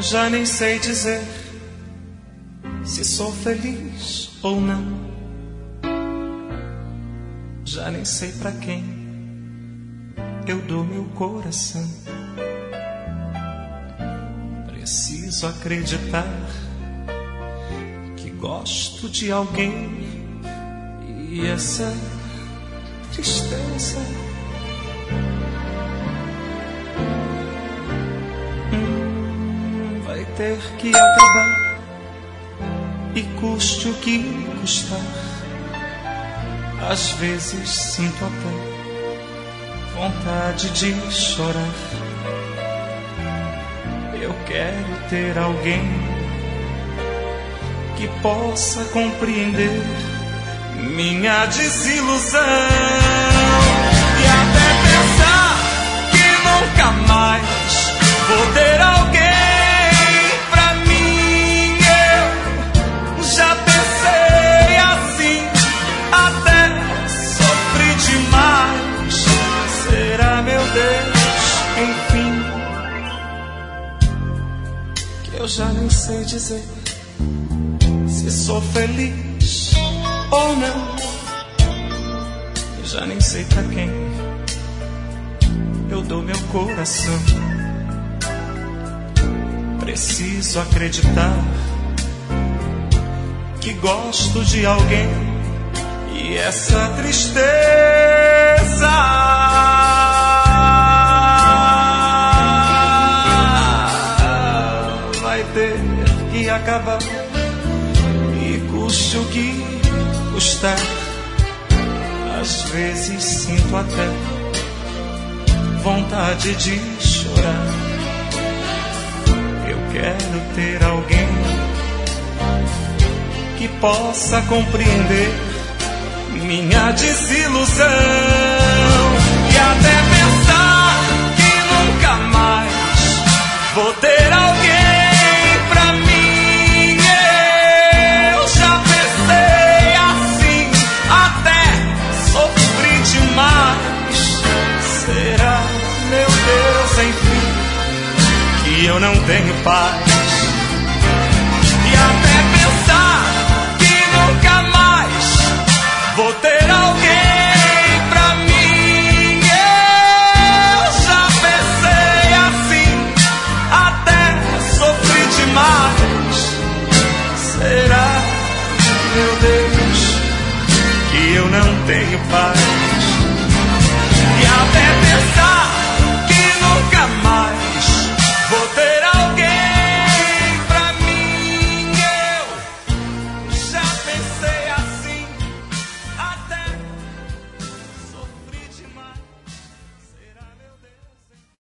Já nem sei dizer se sou feliz ou não. Já nem sei pra quem eu dou meu coração. Preciso acreditar que gosto de alguém, e essa tristeza vai ter que acabar, e custe o que custar. Às vezes sinto até vontade de chorar. Eu quero ter alguém que possa compreender minha desilusão, e até pensar que nunca mais vou ter alguém pra mim. Eu já pensei assim, até sofri demais. Será, meu Deus, enfim, que eu já nem sei dizer se sou feliz ou não. Já nem sei pra quem eu dou meu coração. Preciso acreditar que gosto de alguém, e essa tristeza vai ter que acabar, e custe o que custar. Às vezes sinto até vontade de chorar. Eu quero ter alguém que possa compreender minha desilusão, e até pensar que nunca mais vou ter alguém pra mim. Eu já pensei assim, até sofri demais. Será, meu Deus, enfim, que eu não tenho paz, e até pensar que nunca mais vou ter alguém pra mim. Eu já pensei assim, até sofri demais. Será, meu Deus, que eu não tenho paz?